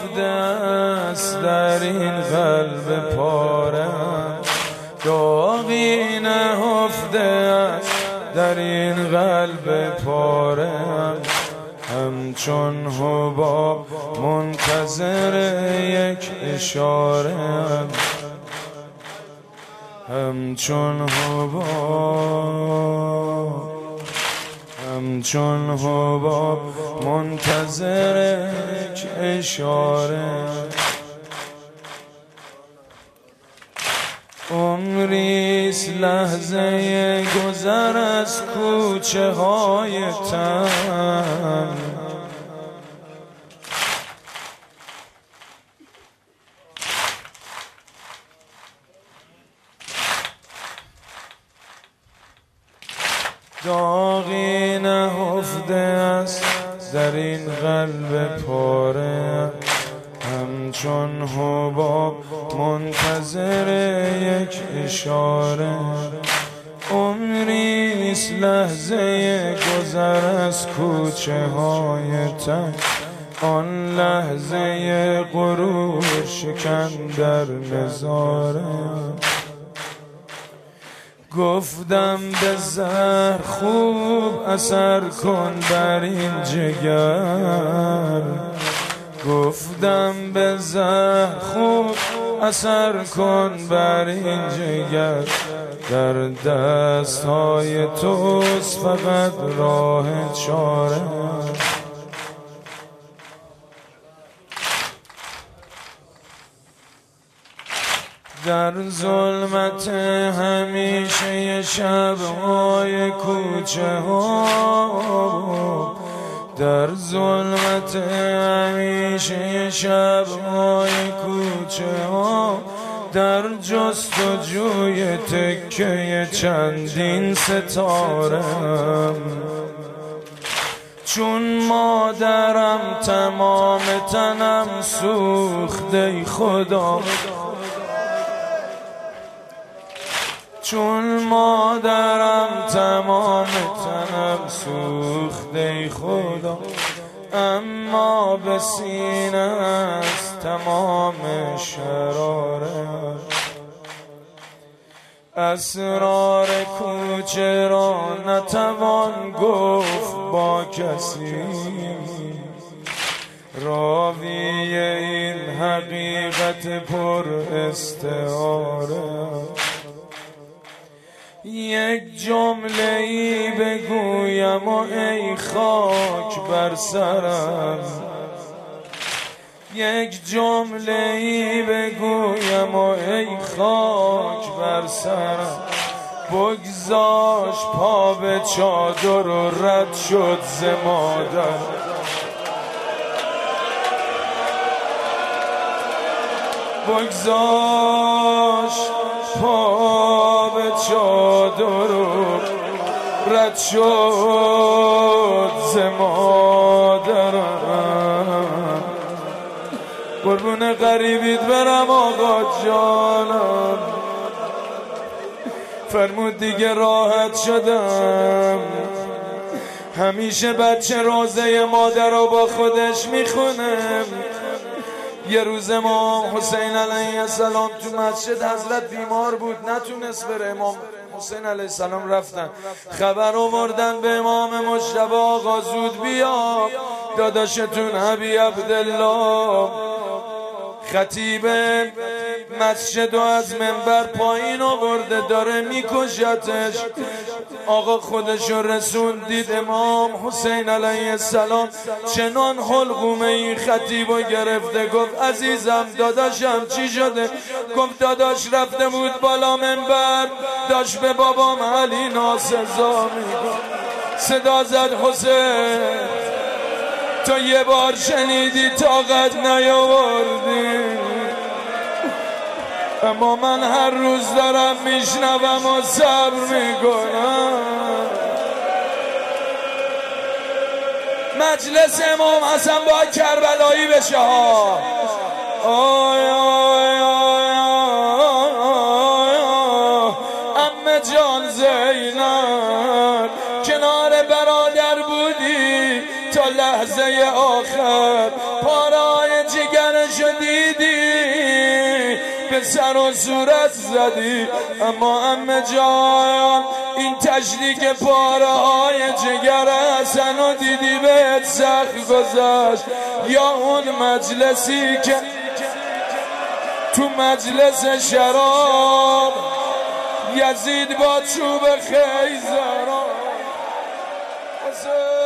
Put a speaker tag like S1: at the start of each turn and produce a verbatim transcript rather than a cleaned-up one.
S1: نهفته است در این قلب پارم، داغی نهفته است در این قلب پارم، همچون حباب منتظر یک اشاره‌ام، همچون حباب همچون حباب منتظر یک اشاره. عمریست لحظه گذر از کوچه های تن، داغی نهفته است در این قلب پاره، همچون حباب منتظر یک اشاره. عمریست لحظه گذر از کوچه های تن، آن لحظه غرور شکن در نظاره. گفتم به زهر خوب اثر کن بر این جگر، گفتم به زهر خوب اثر کن بر این جگر، در دست های توست فقط راه چاره. در ظلمت همیشه شب‌های کوچه ها، در ظلمت همیشه شب‌های کوچه ها، در جستجوی تکه چندین ستارم، چون مادرم تمام تنم سوخته خدا، چون مادرم تمام تنم سوخته خدا، اما به سینه است تمام شراره. اسرار کوچه را نتوان گفت با کسی، راوی این حقیقت پر استعاره. یک جمله ای بگویم و ای خاک بر سرم، یک جمله ای بگویم و ای خاک بر سرم، بگذاش پا به چادر و رد شد ز مادر. بگذاش پا به چادر و رد شد ز مادرم. قربون غریبیت برم آقا جانم، فرمود دیگه راحت شدم. همیشه بچه روزه مادر رو با خودش میخونه. یه روز امام حسین علیه السلام تو مسجد حضرت بیمار بود، نتونست بره. امام حسین علیه السلام رفتن خبر آوردن به امام مجتبی آقا زود بیا، داداشتون ابی عبدالله خطیب مسجد و از منبر پایین آورده داره میکشتش. آقا خودشو رسوند، دید امام حسین علیه السلام چنان حلقومه این خطیبو گرفته. گفت عزیزم داداشم چی شده؟ گفت داداش رفته بود بالا منبر، داشت به بابام علی ناسزا میگفت. صدا زد حسین تو یه بار شنیدی طاقت نیاوردی، اما من هر روز دارم میشنوم و صبر میکنم. مجلس امام حسن باید کربلایی بشه ها. آی آی آی آی عمه جان زینب کنار برادر بودی تا لحظه آخر، پارای جگر دیدی به سر و صورت زدی، اما عمه جان این تشریک پاره های جگر حسن و دیدی بهت سخت گذشت، یا اون مجلسی که تو مجلس شراب یزید با چوب خیزران